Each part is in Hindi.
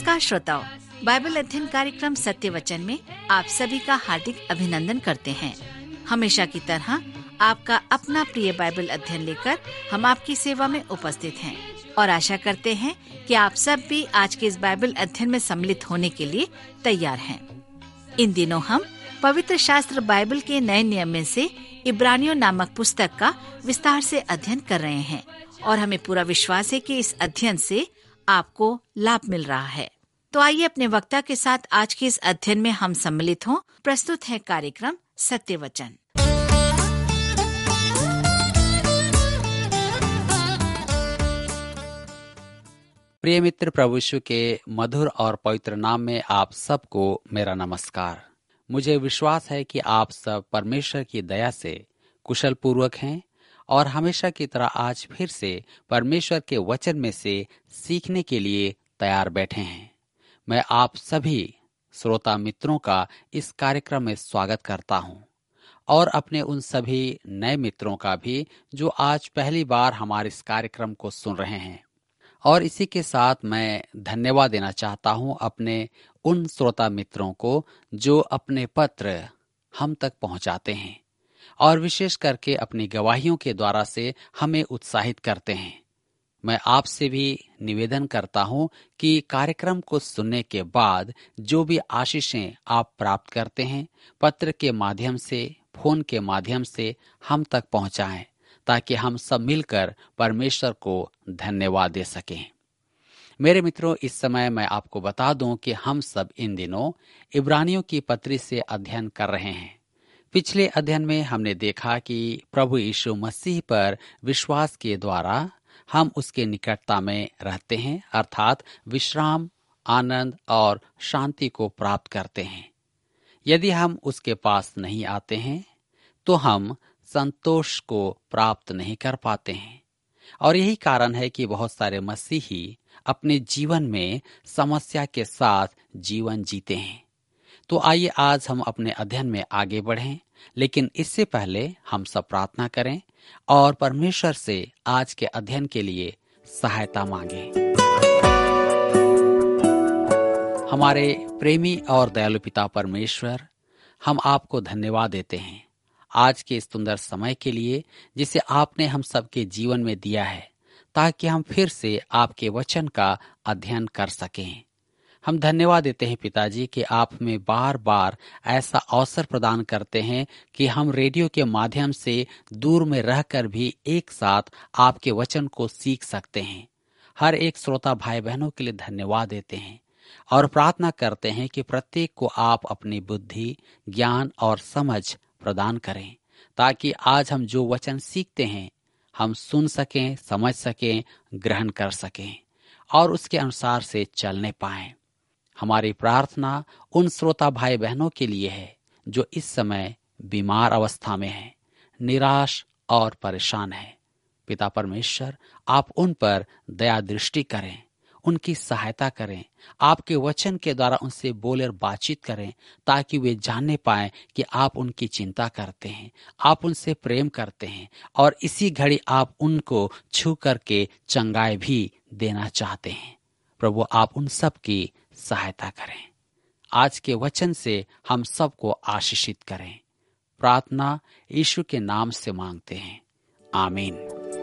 नमस्कार श्रोताओं, बाइबल अध्ययन कार्यक्रम सत्य वचन में आप सभी का हार्दिक अभिनंदन करते हैं। हमेशा की तरह आपका अपना प्रिय बाइबल अध्ययन लेकर हम आपकी सेवा में उपस्थित हैं और आशा करते हैं कि आप सब भी आज के इस बाइबल अध्ययन में सम्मिलित होने के लिए तैयार हैं। इन दिनों हम पवित्र शास्त्र बाइबल के नए नियम में से इब्रानियों नामक पुस्तक का विस्तार से अध्ययन कर रहे हैं और हमें पूरा विश्वास है कि इस अध्ययन से आपको लाभ मिल रहा है। तो आइए अपने वक्ता के साथ आज के इस अध्ययन में हम सम्मिलित हों। प्रस्तुत है कार्यक्रम सत्य वचन। प्रिय मित्र, प्रभु यीशु के मधुर और पवित्र नाम में आप सबको मेरा नमस्कार। मुझे विश्वास है कि आप सब परमेश्वर की दया से कुशल पूर्वक हैं और हमेशा की तरह आज फिर से परमेश्वर के वचन में से सीखने के लिए तैयार बैठे हैं। मैं आप सभी श्रोता मित्रों का इस कार्यक्रम में स्वागत करता हूं और अपने उन सभी नए मित्रों का भी जो आज पहली बार हमारे इस कार्यक्रम को सुन रहे हैं। और इसी के साथ मैं धन्यवाद देना चाहता हूं अपने उन श्रोता मित्रों को जो अपने पत्र हम तक पहुंचाते हैं और विशेष करके अपनी गवाहियों के द्वारा से हमें उत्साहित करते हैं। मैं आपसे भी निवेदन करता हूं कि कार्यक्रम को सुनने के बाद जो भी आशीषें आप प्राप्त करते हैं पत्र के माध्यम से, फोन के माध्यम से हम तक पहुंचाएं ताकि हम सब मिलकर परमेश्वर को धन्यवाद दे सकें। मेरे मित्रों, इस समय मैं आपको बता दूं कि हम सब इन दिनों इब्रानियों की पत्री से अध्ययन कर रहे हैं। पिछले अध्ययन में हमने देखा कि प्रभु यीशु मसीह पर विश्वास के द्वारा हम उसके निकटता में रहते हैं, अर्थात विश्राम, आनंद और शांति को प्राप्त करते हैं। यदि हम उसके पास नहीं आते हैं तो हम संतोष को प्राप्त नहीं कर पाते हैं और यही कारण है कि बहुत सारे मसीही अपने जीवन में समस्या के साथ जीवन जीते हैं। तो आइए आज हम अपने अध्ययन में आगे बढ़ें, लेकिन इससे पहले हम सब प्रार्थना करें और परमेश्वर से आज के अध्ययन के लिए सहायता मांगें। हमारे प्रेमी और दयालु पिता परमेश्वर, हम आपको धन्यवाद देते हैं आज के इस सुंदर समय के लिए जिसे आपने हम सबके जीवन में दिया है, ताकि हम फिर से आपके वचन का अध्ययन कर सकें। हम धन्यवाद देते हैं पिताजी कि आप हमें बार बार ऐसा अवसर प्रदान करते हैं कि हम रेडियो के माध्यम से दूर में रहकर भी एक साथ आपके वचन को सीख सकते हैं। हर एक श्रोता भाई बहनों के लिए धन्यवाद देते हैं और प्रार्थना करते हैं कि प्रत्येक को आप अपनी बुद्धि, ज्ञान और समझ प्रदान करें, ताकि आज हम जो वचन सीखते हैं हम सुन सकें, समझ सकें, ग्रहण कर सकें और उसके अनुसार से चलने पाएं। हमारी प्रार्थना उन श्रोता भाई बहनों के लिए है जो इस समय बीमार अवस्था में हैं, निराश और परेशान हैं। पिता परमेश्वर, आप उन पर दया दृष्टि करें, उनकी सहायता करें, आपके वचन के द्वारा उनसे बोले और बातचीत करें, ताकि वे जानने पाएं कि आप उनकी चिंता करते हैं, आप उनसे प्रेम करते हैं और इसी घड़ी आप उनको छू करके चंगाई भी देना चाहते हैं। प्रभु, आप उन सब की सहायता करें। आज के वचन से हम सबको आशीषित करें। प्रार्थना यीशु के नाम से मांगते हैं, आमीन।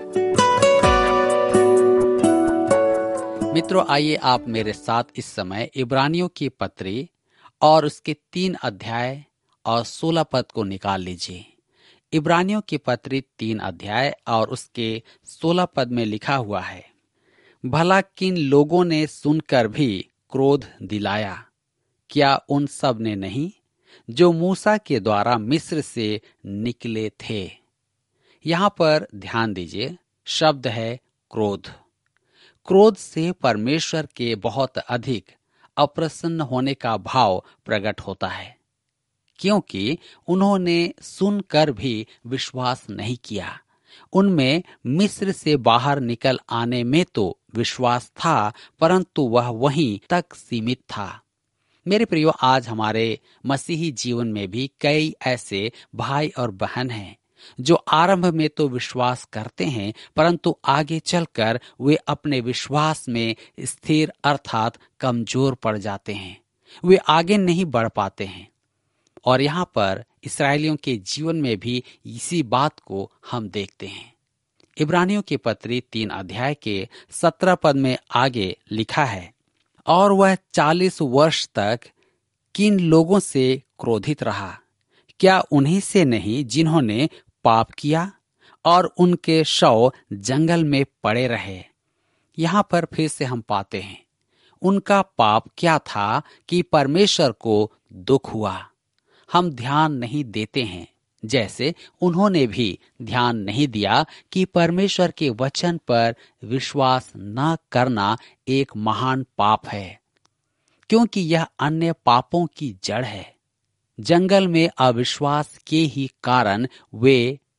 मित्रों, आइए आप मेरे साथ इस समय इब्रानियों की पत्री और उसके 3 अध्याय और 16 पद को निकाल लीजिए। इब्रानियों की पत्री 3 अध्याय और उसके 16 पद में लिखा हुआ है, भला किन लोगों ने सुनकर भी क्रोध दिलाया, क्या उन सब ने नहीं जो मूसा के द्वारा मिस्र से निकले थे। यहां पर ध्यान दीजिए, शब्द है क्रोध। क्रोध से परमेश्वर के बहुत अधिक अप्रसन्न होने का भाव प्रकट होता है, क्योंकि उन्होंने सुनकर भी विश्वास नहीं किया। उनमें मिस्र से बाहर निकल आने में तो विश्वास था, परंतु वह वहीं तक सीमित था। मेरे प्रियो, आज हमारे मसीही जीवन में भी कई ऐसे भाई और बहन हैं जो आरंभ में तो विश्वास करते हैं, परंतु आगे चलकर वे अपने विश्वास में स्थिर अर्थात कमजोर पड़ जाते हैं। वे आगे नहीं बढ़ पाते हैं। और यहाँ पर इस्राएलियों के जीवन में भी इसी बात को हम देखते हैं। इब्रानियों की पत्री 3 अध्याय के 17 पद में आगे लिखा है, और वह 40 वर्ष तक किन लोगों से क्रोधित रहा? क्या उन्हीं से नहीं जिन्होंने पाप किया और उनके शव जंगल में पड़े रहे? यहाँ पर फिर से हम पाते हैं उनका पाप क्या था कि परमेश्वर को दुख हुआ। हम ध्यान नहीं देते हैं, जैसे उन्होंने भी ध्यान नहीं दिया कि परमेश्वर के वचन पर विश्वास न करना एक महान पाप है, क्योंकि यह अन्य पापों की जड़ है। जंगल में अविश्वास के ही कारण वे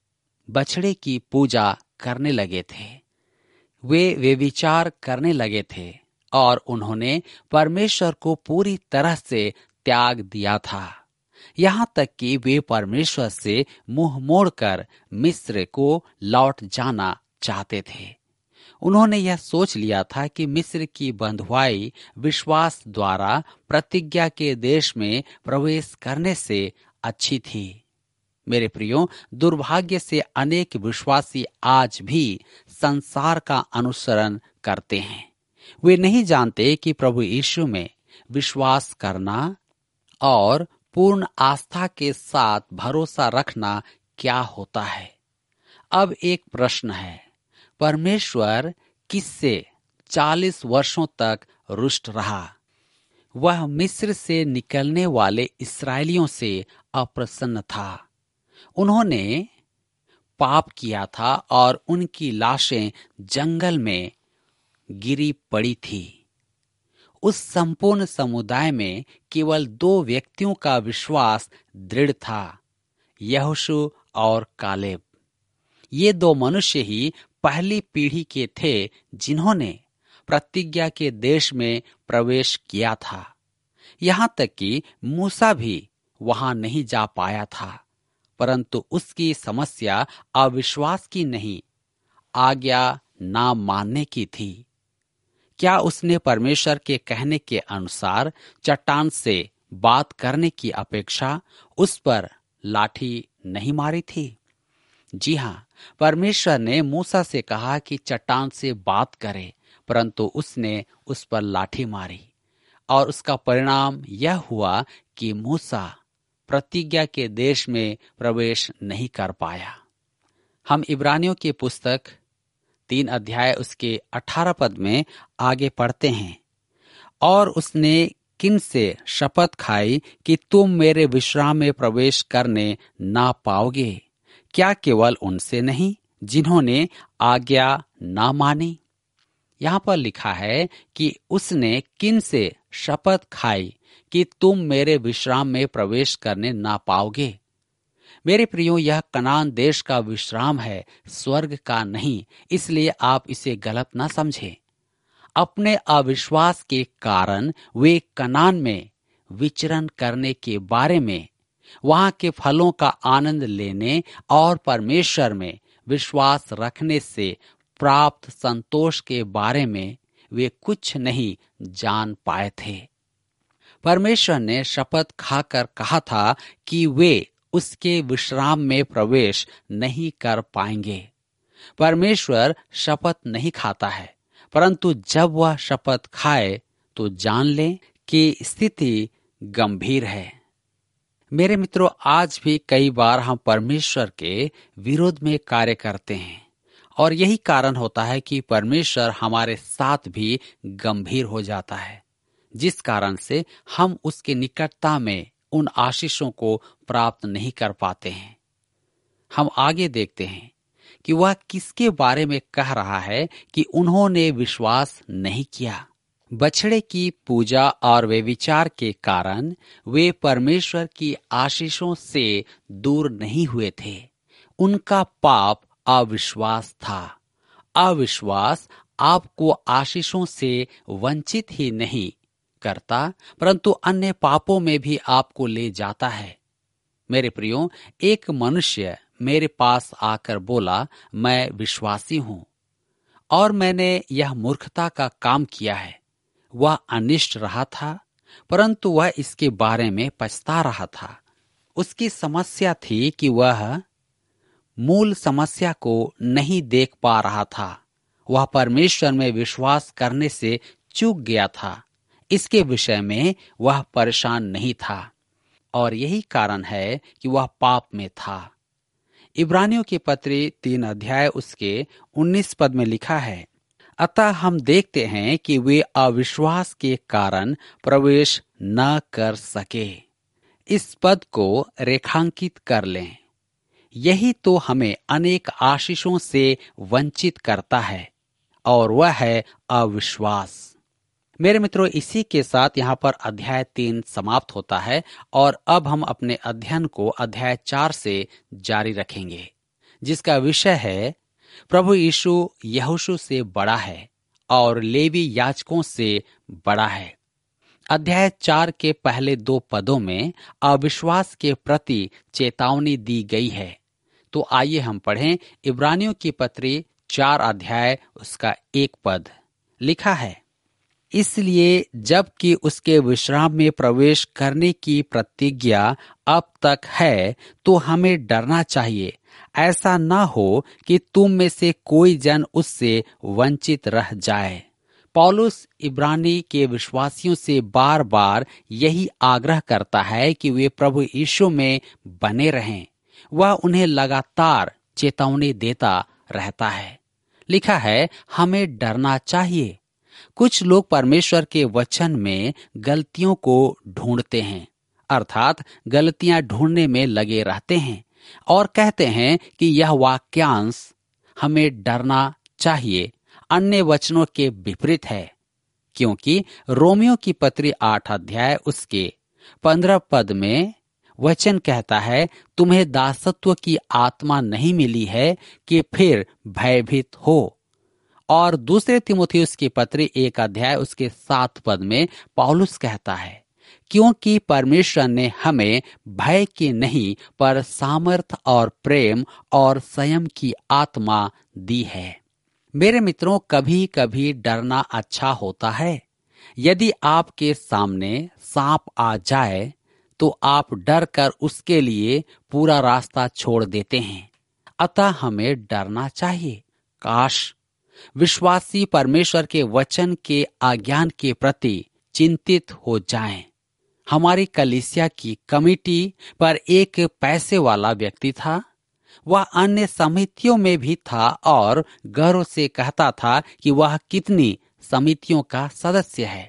बछड़े की पूजा करने लगे थे। वे व्यभिचार करने लगे थे और उन्होंने परमेश्वर को पूरी तरह से त्याग दिया था। यहाँ तक कि वे परमेश्वर से मुंह मोड़कर मिस्र को लौट जाना चाहते थे। उन्होंने यह सोच लिया था कि मिस्र की बंधुआई विश्वास द्वारा प्रतिज्ञा के देश में प्रवेश करने से अच्छी थी। मेरे प्रियो, दुर्भाग्य से अनेक विश्वासी आज भी संसार का अनुसरण करते हैं। वे नहीं जानते कि प्रभु यीशु में विश्वास करना और पूर्ण आस्था के साथ भरोसा रखना क्या होता है। अब एक प्रश्न है, परमेश्वर किससे 40 वर्षों तक रुष्ट रहा? वह मिस्र से निकलने वाले इस्राएलियों से अप्रसन्न था। उन्होंने पाप किया था और उनकी लाशें जंगल में गिरी पड़ी थी। उस संपूर्ण समुदाय में केवल 2 व्यक्तियों का विश्वास दृढ़ था, यहोशू और कालेब। ये 2 मनुष्य ही पहली पीढ़ी के थे जिन्होंने प्रतिज्ञा के देश में प्रवेश किया था। यहाँ तक कि मूसा भी वहां नहीं जा पाया था, परंतु उसकी समस्या अविश्वास की नहीं, आज्ञा ना मानने की थी। क्या उसने परमेश्वर के कहने के अनुसार चट्टान से बात करने की अपेक्षा उस पर लाठी नहीं मारी थी? जी हाँ, परमेश्वर ने मूसा से कहा कि चट्टान से बात करे, परंतु उसने उस पर लाठी मारी और उसका परिणाम यह हुआ कि मूसा प्रतिज्ञा के देश में प्रवेश नहीं कर पाया। हम इब्रानियों की पुस्तक 3 अध्याय उसके 18 पद में आगे पढ़ते हैं, और उसने किन से शपथ खाई कि तुम मेरे विश्राम में प्रवेश करने ना पाओगे? क्या केवल उनसे नहीं जिन्होंने आज्ञा ना मानी? यहाँ पर लिखा है कि उसने किन से शपथ खाई कि तुम मेरे विश्राम में प्रवेश करने ना पाओगे। मेरे प्रियो, यह कनान देश का विश्राम है, स्वर्ग का नहीं, इसलिए आप इसे गलत ना समझें। अपने अविश्वास के कारण वे कनान में विचरण करने के बारे में, वहां के फलों का आनंद लेने और परमेश्वर में विश्वास रखने से प्राप्त संतोष के बारे में वे कुछ नहीं जान पाए थे। परमेश्वर ने शपथ खाकर कहा था कि वे उसके विश्राम में प्रवेश नहीं कर पाएंगे। परमेश्वर शपथ नहीं खाता है, परंतु जब वह शपथ खाए तो जान लें कि स्थिति गंभीर है। मेरे मित्रों, आज भी कई बार हम परमेश्वर के विरोध में कार्य करते हैं, और यही कारण होता है कि परमेश्वर हमारे साथ भी गंभीर हो जाता है, जिस कारण से हम उसके निकटता में उन आशीषों को प्राप्त नहीं कर पाते हैं। हम आगे देखते हैं कि वह किसके बारे में कह रहा है कि उन्होंने विश्वास नहीं किया। बछड़े की पूजा और व्यभिचार के कारण वे परमेश्वर की आशीषों से दूर नहीं हुए थे। उनका पाप अविश्वास था। अविश्वास आपको आशीषों से वंचित ही नहीं करता, परंतु अन्य पापों में भी आपको ले जाता है। मेरे प्रियो, एक मनुष्य मेरे पास आकर बोला, मैं विश्वासी हूं और मैंने यह मूर्खता का काम किया है। वह अनिष्ट रहा था, परंतु वह इसके बारे में पछता रहा था। उसकी समस्या थी कि वह मूल समस्या को नहीं देख पा रहा था। वह परमेश्वर में विश्वास करने से चूक गया था। इसके विषय में वह परेशान नहीं था और यही कारण है कि वह पाप में था। इब्रानियों की पत्री 3 अध्याय उसके 19 पद में लिखा है, अतः हम देखते हैं कि वे अविश्वास के कारण प्रवेश न कर सके। इस पद को रेखांकित कर लें। यही तो हमें अनेक आशीषों से वंचित करता है और वह है अविश्वास। मेरे मित्रों, इसी के साथ यहाँ पर अध्याय 3 समाप्त होता है और अब हम अपने अध्ययन को अध्याय 4 से जारी रखेंगे, जिसका विषय है प्रभु यीशु यहोशू से बड़ा है और लेवी याजकों से बड़ा है। अध्याय 4 के पहले 2 पदों में अविश्वास के प्रति चेतावनी दी गई है। तो आइए हम पढ़ें इब्रानियों की पत्री 4 अध्याय उसका 1 पद। लिखा है, इसलिए जबकि उसके विश्राम में प्रवेश करने की प्रतिज्ञा अब तक है, तो हमें डरना चाहिए, ऐसा ना हो कि तुम में से कोई जन उससे वंचित रह जाए। पौलुस इब्रानी के विश्वासियों से बार बार यही आग्रह करता है कि वे प्रभु यीशु में बने रहें। वह उन्हें लगातार चेतावनी देता रहता है। लिखा है, हमें डरना चाहिए। कुछ लोग परमेश्वर के वचन में गलतियों को ढूंढते हैं, अर्थात गलतियां ढूंढने में लगे रहते हैं और कहते हैं कि यह वाक्यांश हमें डरना चाहिए अन्य वचनों के विपरीत है, क्योंकि रोमियो की पत्री 8 अध्याय उसके 15 पद में वचन कहता है, तुम्हें दासत्व की आत्मा नहीं मिली है कि फिर भयभीत हो। और दूसरे तीमुथियुस की पत्री 1 अध्याय उसके 7 पद में पौलुस कहता है, क्योंकि परमेश्वर ने हमें भय की नहीं पर सामर्थ और प्रेम और संयम की आत्मा दी है। मेरे मित्रों, कभी कभी डरना अच्छा होता है। यदि आपके सामने सांप आ जाए तो आप डर कर उसके लिए पूरा रास्ता छोड़ देते हैं। अतः हमें डरना चाहिए। काश विश्वासी परमेश्वर के वचन के आज्ञान के प्रति चिंतित हो जाएं। हमारी कलीसिया की कमेटी पर एक पैसे वाला व्यक्ति था। वह अन्य समितियों में भी था और गर्व से कहता था कि वह कितनी समितियों का सदस्य है।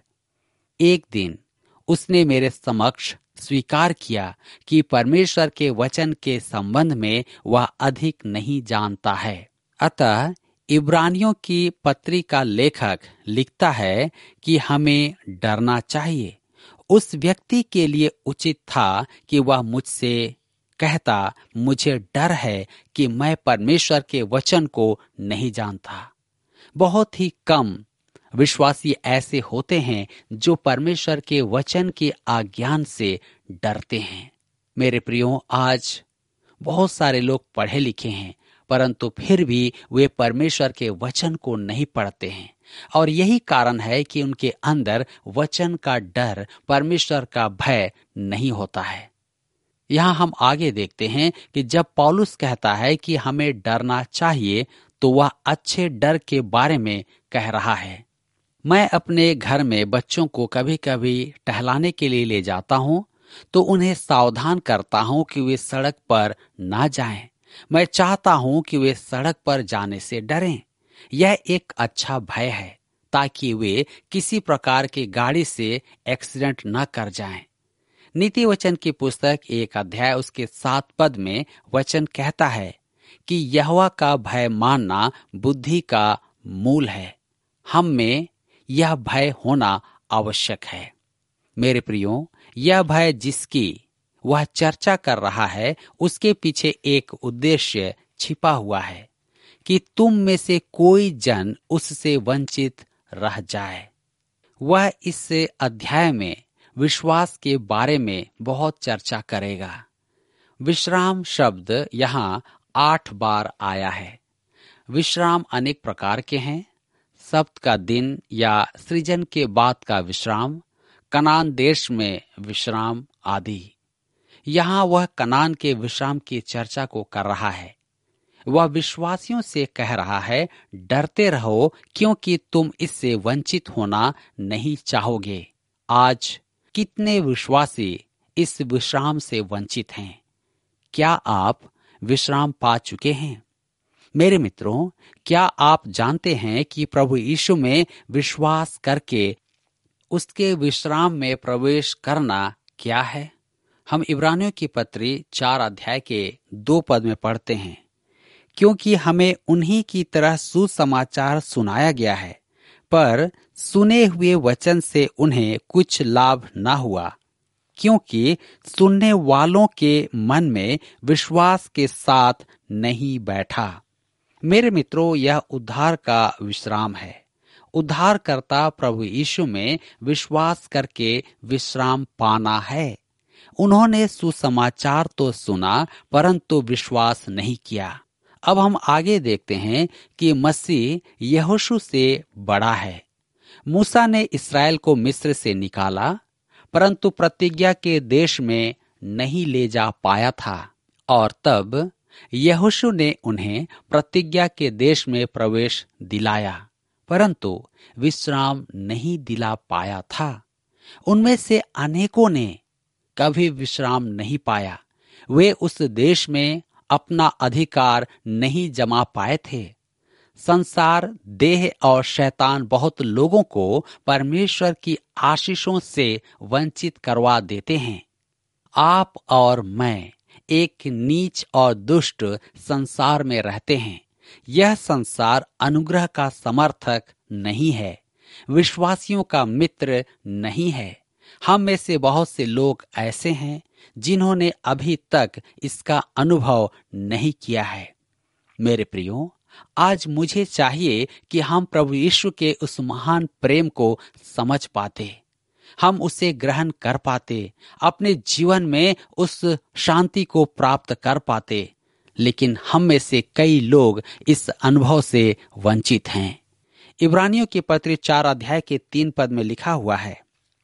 एक दिन उसने मेरे समक्ष स्वीकार किया कि परमेश्वर के वचन के संबंध में वह अधिक नहीं जानता है। अतः इब्रानियों की पत्री का लेखक लिखता है कि हमें डरना चाहिए। उस व्यक्ति के लिए उचित था कि वह मुझसे कहता, मुझे डर है कि मैं परमेश्वर के वचन को नहीं जानता। बहुत ही कम विश्वासी ऐसे होते हैं जो परमेश्वर के वचन के आज्ञान से डरते हैं। मेरे प्रियो, आज बहुत सारे लोग पढ़े लिखे हैं, परंतु फिर भी वे परमेश्वर के वचन को नहीं पढ़ते हैं और यही कारण है कि उनके अंदर वचन का डर, परमेश्वर का भय नहीं होता है। यहाँ हम आगे देखते हैं कि जब पौलुस कहता है कि हमें डरना चाहिए, तो वह अच्छे डर के बारे में कह रहा है। मैं अपने घर में बच्चों को कभी कभी टहलाने के लिए ले जाता हूँ, तो उन्हें सावधान करता हूँ कि वे सड़क पर ना जाएं। मैं चाहता हूँ कि वे सड़क पर जाने से डरें। यह एक अच्छा भय है, ताकि वे किसी प्रकार की गाड़ी से एक्सीडेंट न कर जाएं। नीति वचन की पुस्तक 1 अध्याय उसके 7 पद में वचन कहता है कि यहोवा का भय मानना बुद्धि का मूल है। हम में यह भय होना आवश्यक है। मेरे प्रियो, यह भय जिसकी वह चर्चा कर रहा है, उसके पीछे एक उद्देश्य छिपा हुआ है कि तुम में से कोई जन उससे वंचित रह जाए। वह इस अध्याय में विश्वास के बारे में बहुत चर्चा करेगा। विश्राम शब्द यहाँ 8 बार आया है। विश्राम अनेक प्रकार के हैं। सब्त का दिन या सृजन के बाद का विश्राम, कनान देश में विश्राम आदि। यहाँ वह कनान के विश्राम की चर्चा को कर रहा है। वह विश्वासियों से कह रहा है, डरते रहो क्योंकि तुम इससे वंचित होना नहीं चाहोगे। आज कितने विश्वासी इस विश्राम से वंचित हैं? क्या आप विश्राम पा चुके हैं? मेरे मित्रों, क्या आप जानते हैं कि प्रभु यीशु में विश्वास करके उसके विश्राम में प्रवेश करना क्या है? हम इब्रानियों की पत्री 4 अध्याय के 2 पद में पढ़ते हैं, क्योंकि हमें उन्हीं की तरह सुसमाचार सुनाया गया है, पर सुने हुए वचन से उन्हें कुछ लाभ न हुआ, क्योंकि सुनने वालों के मन में विश्वास के साथ नहीं बैठा। मेरे मित्रों, यह उद्धार का विश्राम है। उद्धारकर्ता प्रभु यीशु में विश्वास करके विश्राम पाना है। उन्होंने सुसमाचार तो सुना, परंतु विश्वास नहीं किया। अब हम आगे देखते हैं कि मसीह यहोशू से बड़ा है। मूसा ने इस्राएल को मिस्र से निकाला, परंतु प्रतिज्ञा के देश में नहीं ले जा पाया था, और तब यहोशू ने उन्हें प्रतिज्ञा के देश में प्रवेश दिलाया, परंतु विश्राम नहीं दिला पाया था। उनमें से अनेकों ने कभी विश्राम नहीं पाया। वे उस देश में अपना अधिकार नहीं जमा पाए थे। संसार, देह और शैतान बहुत लोगों को परमेश्वर की आशीषों से वंचित करवा देते हैं। आप और मैं एक नीच और दुष्ट संसार में रहते हैं। यह संसार अनुग्रह का समर्थक नहीं है, विश्वासियों का मित्र नहीं है। हम में से बहुत से लोग ऐसे हैं जिन्होंने अभी तक इसका अनुभव नहीं किया है। मेरे प्रियो, आज मुझे चाहिए कि हम प्रभु यीशु के उस महान प्रेम को समझ पाते, हम उसे ग्रहण कर पाते, अपने जीवन में उस शांति को प्राप्त कर पाते। लेकिन हम में से कई लोग इस अनुभव से वंचित हैं। इब्रानियों की पत्री 4 अध्याय के 3 पद में लिखा हुआ है,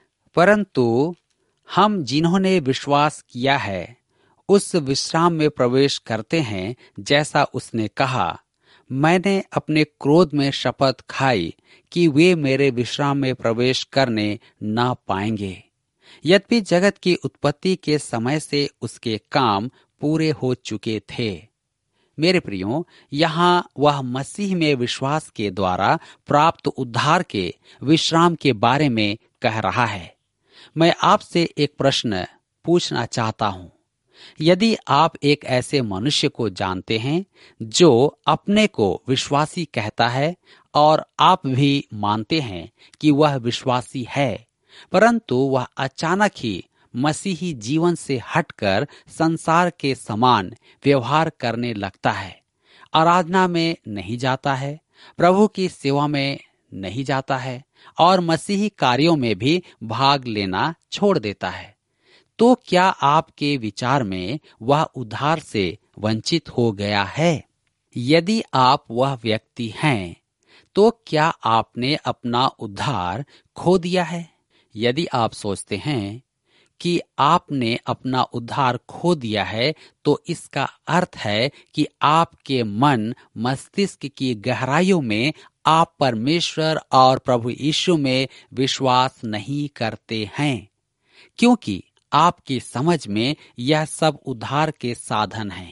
परंतु हम जिन्होंने विश्वास किया है उस विश्राम में प्रवेश करते हैं, जैसा उसने कहा, मैंने अपने क्रोध में शपथ खाई कि वे मेरे विश्राम में प्रवेश करने न पाएंगे। यद्यपि जगत की उत्पत्ति के समय से उसके काम पूरे हो चुके थे। मेरे प्रियो, यहाँ वह मसीह में विश्वास के द्वारा प्राप्त उद्धार के विश्राम के बारे में कह रहा है। मैं आपसे एक प्रश्न पूछना चाहता हूँ। यदि आप एक ऐसे मनुष्य को जानते हैं जो अपने को विश्वासी कहता है और आप भी मानते हैं कि वह विश्वासी है, परंतु वह अचानक ही मसीही जीवन से हटकर संसार के समान व्यवहार करने लगता है, आराधना में नहीं जाता है, प्रभु की सेवा में नहीं जाता है और मसीही कार्यों में भी भाग लेना छोड़ देता है, तो क्या आपके विचार में वह उद्धार से वंचित हो गया है? यदि आप वह व्यक्ति हैं, तो क्या आपने अपना उद्धार खो दिया है? यदि आप सोचते हैं कि आपने अपना उद्धार खो दिया है, तो इसका अर्थ है कि आपके मन मस्तिष्क की गहराइयों में आप परमेश्वर और प्रभु यीशु में विश्वास नहीं करते हैं, क्योंकि आपकी समझ में यह सब उद्धार के साधन हैं,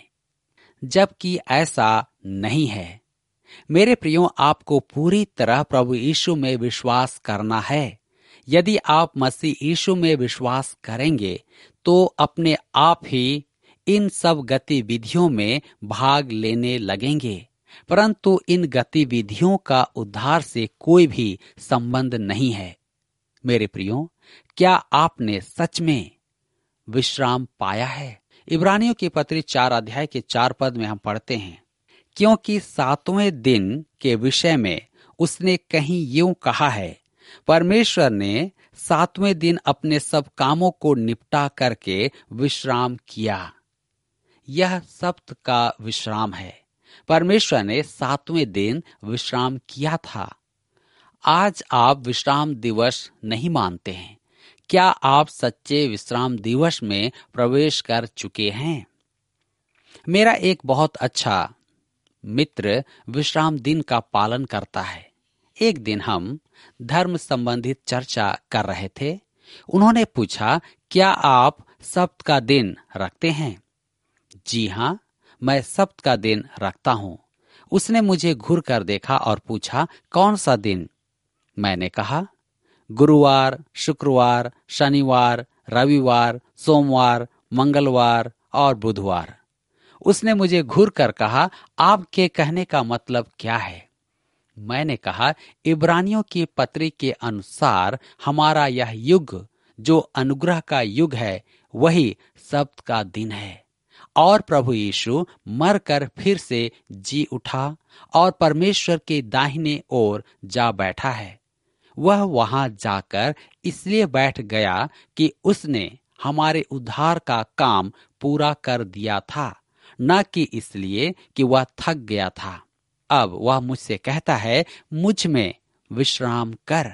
जबकि ऐसा नहीं है। मेरे प्रियो, आपको पूरी तरह प्रभु यीशु में विश्वास करना है। यदि आप मसीह यीशु में विश्वास करेंगे तो अपने आप ही इन सब गतिविधियों में भाग लेने लगेंगे, परंतु इन गतिविधियों का उद्धार से कोई भी संबंध नहीं है। मेरे प्रियो, क्या आपने सच में विश्राम पाया है? इब्रानियों की पत्री 4 अध्याय के 4 पद में हम पढ़ते हैं, क्योंकि 7वें दिन के विषय में उसने कहीं यूं कहा है, परमेश्वर ने 7वें दिन अपने सब कामों को निपटा करके विश्राम किया। यह सप्त का विश्राम है। परमेश्वर ने 7वें दिन विश्राम किया था। आज आप विश्राम दिवस नहीं मानते हैं। क्या आप सच्चे विश्राम दिवस में प्रवेश कर चुके हैं? मेरा एक बहुत अच्छा मित्र विश्राम दिन का पालन करता है। एक दिन हम धर्म संबंधित चर्चा कर रहे थे। उन्होंने पूछा, क्या आप सप्त का दिन रखते हैं? जी हाँ, मैं सप्त का दिन रखता हूँ। उसने मुझे घूर कर देखा और पूछा, कौन सा दिन? मैंने कहा, गुरुवार, शुक्रवार, शनिवार, रविवार, सोमवार, मंगलवार और बुधवार। उसने मुझे घूर कर कहा, आपके कहने का मतलब क्या है? मैंने कहा, इब्रानियों की पत्री के अनुसार हमारा यह युग जो अनुग्रह का युग है, वही सप्त का दिन है। और प्रभु यीशु मरकर फिर से जी उठा और परमेश्वर के दाहिने ओर जा बैठा है। वह वहां जाकर इसलिए बैठ गया कि उसने हमारे उद्धार का काम पूरा कर दिया था, न कि इसलिए कि वह थक गया था। अब वह मुझसे कहता है, मुझ में विश्राम कर।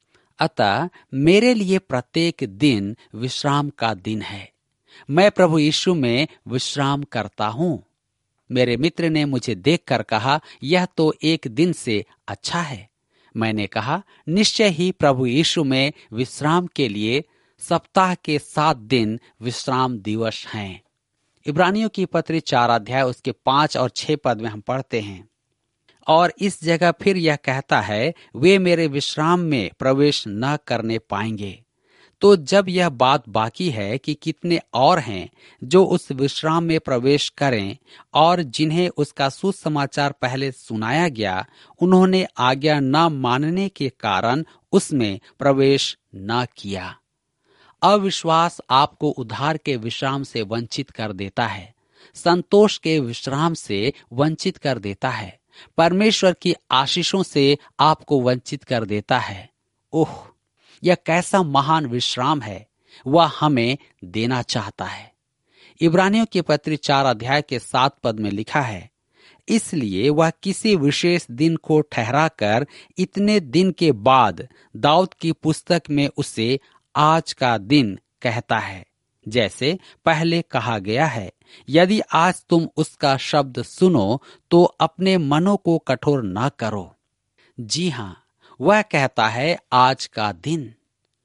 अतः मेरे लिए प्रत्येक दिन विश्राम का दिन है। मैं प्रभु यीशु में विश्राम करता हूँ। मेरे मित्र ने मुझे देखकर कहा, यह तो एक दिन से अच्छा है। मैंने कहा, निश्चय ही प्रभु यीशु में विश्राम के लिए सप्ताह के 7 दिन विश्राम दिवस हैं। इब्रानियों की पत्री 4 अध्याय उसके 5 और 6 पद में हम पढ़ते हैं, और इस जगह फिर यह कहता है, वे मेरे विश्राम में प्रवेश न करने पाएंगे। तो जब यह बात बाकी है कि कितने और हैं जो उस विश्राम में प्रवेश करें और जिन्हें उसका सुसमाचार पहले सुनाया गया, उन्होंने आज्ञा न मानने के कारण उसमें प्रवेश न किया। अविश्वास आपको उद्धार के विश्राम से वंचित कर देता है, संतोष के विश्राम से वंचित कर देता है, परमेश्वर की आशीषों से आपको वंचित कर देता है। ओह, यह कैसा महान विश्राम है, वह हमें देना चाहता है। इब्रानियों की पत्री 4 अध्याय के 7 पद में लिखा है, इसलिए वह किसी विशेष दिन को ठहराकर इतने दिन के बाद दाऊद की पुस्तक में उसे आज का दिन कहता है, जैसे पहले कहा गया है, यदि आज तुम उसका शब्द सुनो तो अपने मनों को कठोर न करो। जी हाँ, वह कहता है आज का दिन।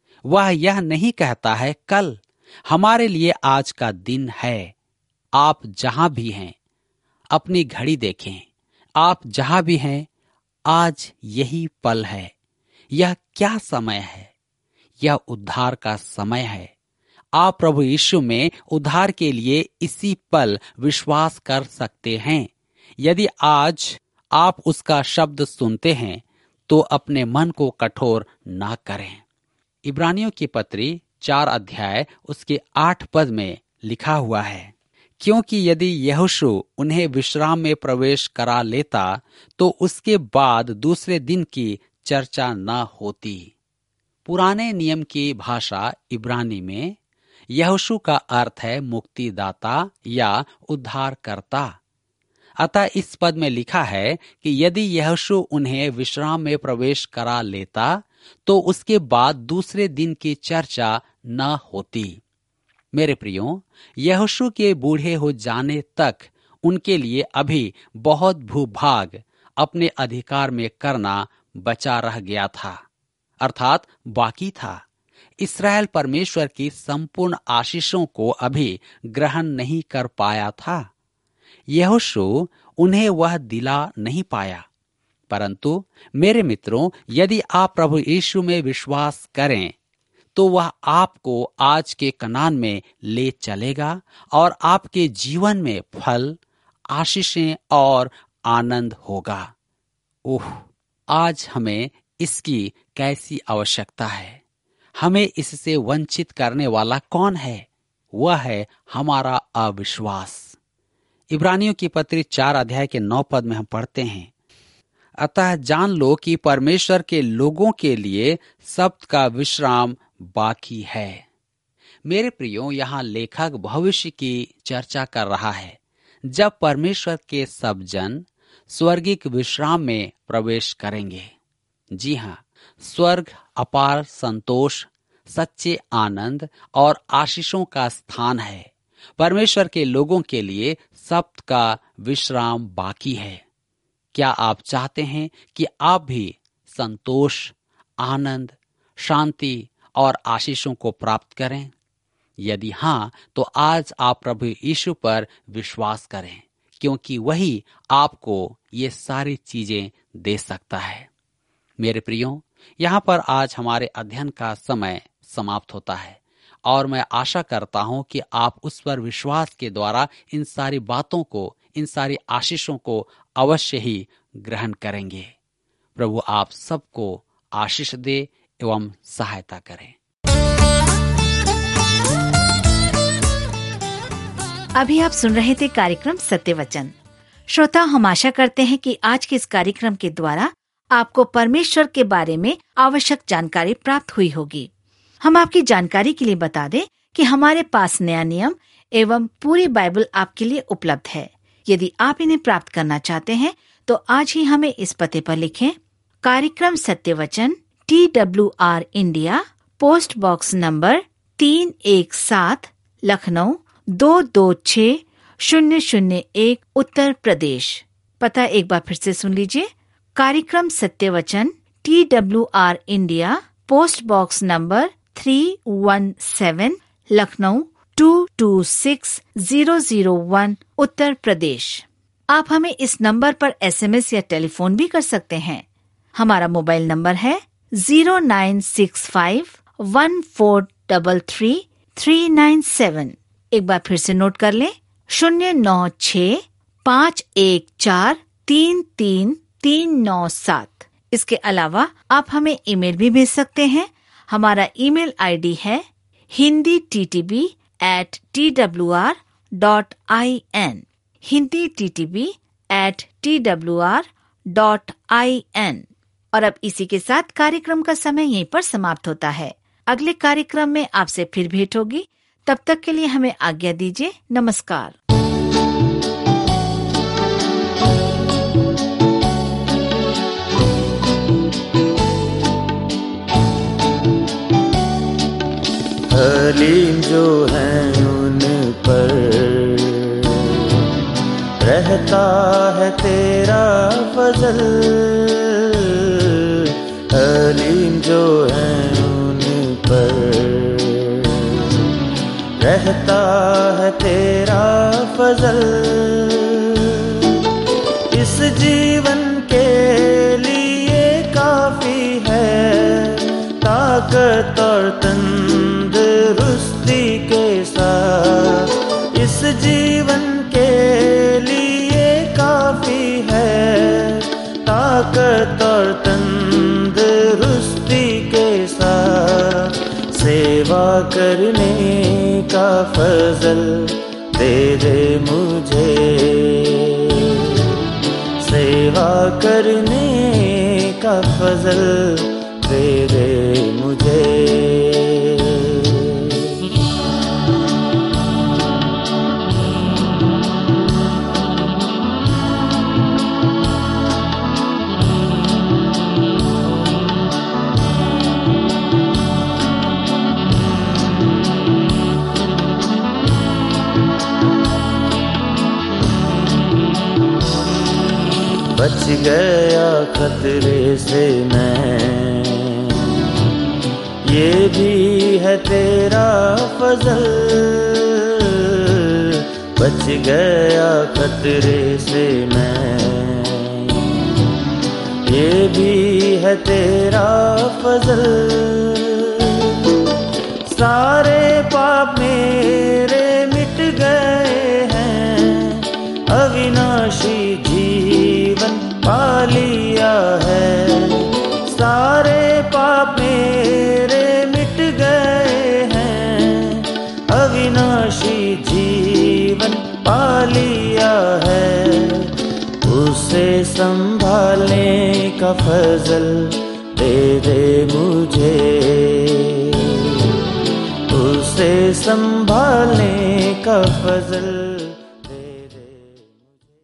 वह यह नहीं कहता है कल। हमारे लिए आज का दिन है। आप जहां भी हैं, अपनी घड़ी देखें। आप जहां भी हैं, आज यही पल है। यह क्या समय है? यह उद्धार का समय है। आप प्रभु यीशु में उद्धार के लिए इसी पल विश्वास कर सकते हैं। यदि आज आप उसका शब्द सुनते हैं तो अपने मन को कठोर ना करें। इब्रानियों की पत्री 4 अध्याय उसके 8 पद में लिखा हुआ है, क्योंकि यदि यहोशू उन्हें विश्राम में प्रवेश करा लेता तो उसके बाद दूसरे दिन की चर्चा न होती। पुराने नियम की भाषा इब्रानी में यहोशू का अर्थ है मुक्तिदाता या उद्धारकर्ता। अतः इस पद में लिखा है कि यदि यहोशू उन्हें विश्राम में प्रवेश करा लेता तो उसके बाद दूसरे दिन की चर्चा न होती। मेरे प्रियो, यहोशू के बूढ़े हो जाने तक उनके लिए अभी बहुत भूभाग अपने अधिकार में करना बचा रह गया था, अर्थात बाकी था। इस्राएल परमेश्वर की संपूर्ण आशीषों को अभी ग्रहण नहीं कर पाया था। यहोशू उन्हें वह दिला नहीं पाया। परंतु मेरे मित्रों, यदि आप प्रभु यीशु में विश्वास करें तो वह आपको आज के कनान में ले चलेगा और आपके जीवन में फल, आशीषें और आनंद होगा। ओह, आज हमें इसकी कैसी आवश्यकता है। हमें इससे वंचित करने वाला कौन है? वह है हमारा अविश्वास। इब्रानियों की पत्री 4 अध्याय के 9 पद में हम पढ़ते हैं, अतः जान लो कि परमेश्वर के लोगों के लिए सब्त का विश्राम बाकी है। मेरे प्रियो, यहाँ लेखक भविष्य की चर्चा कर रहा है, जब परमेश्वर के सब जन स्वर्गिक विश्राम में प्रवेश करेंगे। जी हाँ, स्वर्ग अपार संतोष, सच्चे आनंद और आशीषों का स्थान है। परमेश्वर के लोगों के लिए सप्त का विश्राम बाकी है। क्या आप चाहते हैं कि आप भी संतोष, आनंद, शांति और आशीषों को प्राप्त करें? यदि हाँ, तो आज आप प्रभु यीशु पर विश्वास करें, क्योंकि वही आपको ये सारी चीजें दे सकता है। मेरे प्रियो, यहाँ पर आज हमारे अध्ययन का समय समाप्त होता है और मैं आशा करता हूँ कि आप उस पर विश्वास के द्वारा इन सारी बातों को, इन सारी आशीषों को अवश्य ही ग्रहण करेंगे। प्रभु आप सबको आशीष दे एवं सहायता करें। अभी आप सुन रहे थे कार्यक्रम सत्य वचन। श्रोता, हम आशा करते हैं कि आज के इस कार्यक्रम के द्वारा आपको परमेश्वर के बारे में आवश्यक जानकारी प्राप्त हुई होगी। हम आपकी जानकारी के लिए बता दें कि हमारे पास नया नियम एवं पूरी बाइबल आपके लिए उपलब्ध है। यदि आप इन्हें प्राप्त करना चाहते हैं तो आज ही हमें इस पते पर लिखें। कार्यक्रम सत्य वचन, TWR India, post box number 317, Lucknow 226001, Uttar Pradesh. पता एक बार फिर से सुन लीजिए। कार्यक्रम सत्य वचन, TWR India, post box number 317, Lucknow 226001, Uttar Pradesh. आप हमें इस नंबर पर SMS या टेलीफोन भी कर सकते हैं। हमारा मोबाइल नंबर है 0965143337। एक बार फिर से नोट कर लें, 0965143337। इसके अलावा आप हमें ईमेल भी भेज सकते हैं। हमारा ईमेल ID है hinditb@twr.in, hinditb@twr.in। और अब इसी के साथ कार्यक्रम का समय यहीं पर समाप्त होता है। अगले कार्यक्रम में आपसे फिर भेंट होगी। तब तक के लिए हमें आज्ञा दीजिए। नमस्कार। हलीम जो हैं उन पर रहता है तेरा फजल, हलीम जो हैं उन पर रहता है तेरा फजल। इस जीवन के लिए काफी है ताकत और तंदुरुस्ती के साथ, इस जीवन के लिए काफी है ताकत और तंदुरुस्ती के साथ। सेवा करने का फजल दे दे मुझे, सेवा करने का फजल दे दे मुझे। बच गया खतरे से मैं, ये भी है तेरा फजल। बच गया खतरे से मैं, ये भी है तेरा फजल। सारे पाप मेरे मिट गए हैं, अविनाशी जीवन पा लिया है। सारे पाप मेरे मिट गए हैं, अविनाशी जीवन पा लिया है। उसे संभालने का फजल दे दे मुझे, उसे उसे संभालने का फजल।